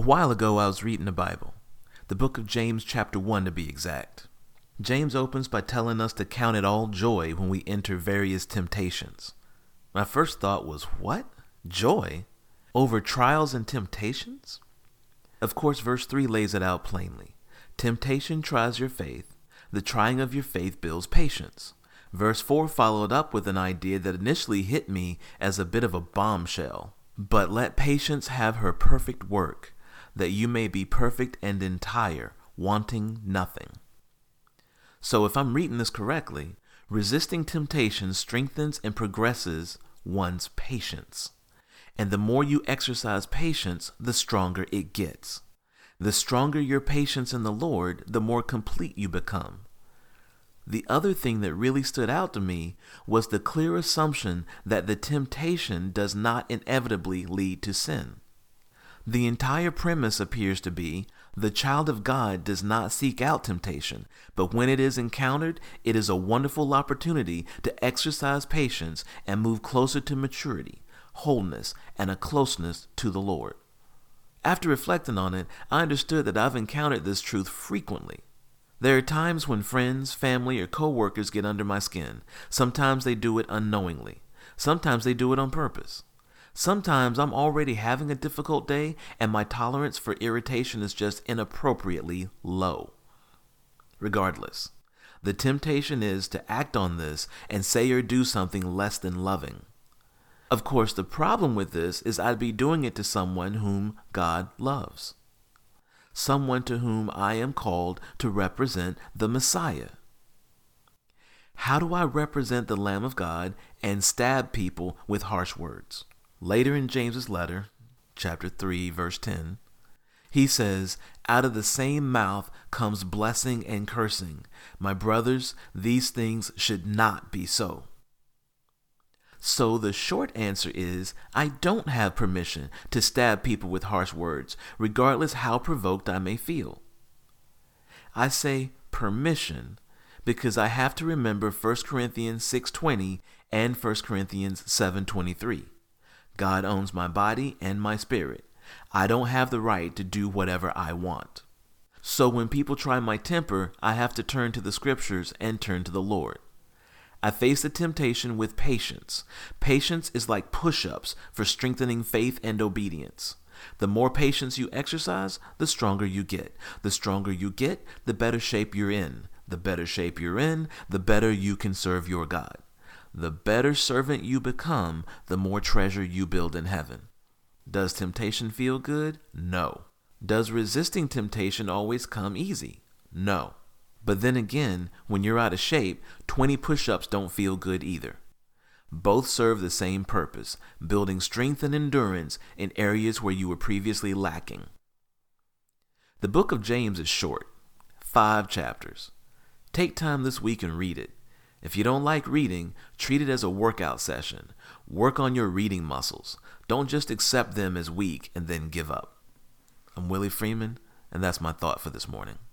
A while ago, I was reading the Bible, the book of James chapter 1 to be exact. James opens by telling us to count it all joy when we enter various temptations. My first thought was, what? Joy? Over trials and temptations? Of course, verse 3 lays it out plainly. Temptation tries your faith. The trying of your faith builds patience. Verse 4 followed up with an idea that initially hit me as a bit of a bombshell. But let patience have her perfect work, that you may be perfect and entire, wanting nothing. So if I'm reading this correctly, resisting temptation strengthens and progresses one's patience. And the more you exercise patience, the stronger it gets. The stronger your patience in the Lord, the more complete you become. The other thing that really stood out to me was the clear assumption that the temptation does not inevitably lead to sin. The entire premise appears to be the child of God does not seek out temptation, but when it is encountered, it is a wonderful opportunity to exercise patience and move closer to maturity, wholeness, and a closeness to the Lord. After reflecting on it, I understood that I've encountered this truth frequently. There are times when friends, family, or co-workers get under my skin. Sometimes they do it unknowingly. Sometimes they do it on purpose. Sometimes I'm already having a difficult day and my tolerance for irritation is just inappropriately low. Regardless, the temptation is to act on this and say or do something less than loving. Of course, the problem with this is I'd be doing it to someone whom God loves. Someone to whom I am called to represent the Messiah. How do I represent the Lamb of God and stab people with harsh words? Later in James's letter, chapter 3, verse 10, he says, out of the same mouth comes blessing and cursing. My brothers, these things should not be so. So the short answer is, I don't have permission to stab people with harsh words, regardless how provoked I may feel. I say permission because I have to remember 1 Corinthians 6:20 and 1 Corinthians 7:23. God owns my body and my spirit. I don't have the right to do whatever I want. So when people try my temper, I have to turn to the scriptures and turn to the Lord. I face the temptation with patience. Patience is like push-ups for strengthening faith and obedience. The more patience you exercise, the stronger you get. The stronger you get, the better shape you're in. The better shape you're in, the better you can serve your God. The better servant you become, the more treasure you build in heaven. Does temptation feel good? No. Does resisting temptation always come easy? No. But then again, when you're out of shape, 20 push-ups don't feel good either. Both serve the same purpose, building strength and endurance in areas where you were previously lacking. The book of James is short, 5 chapters. Take time this week and read it. If you don't like reading, treat it as a workout session. Work on your reading muscles. Don't just accept them as weak and then give up. I'm Willie Freeman, and that's my thought for this morning.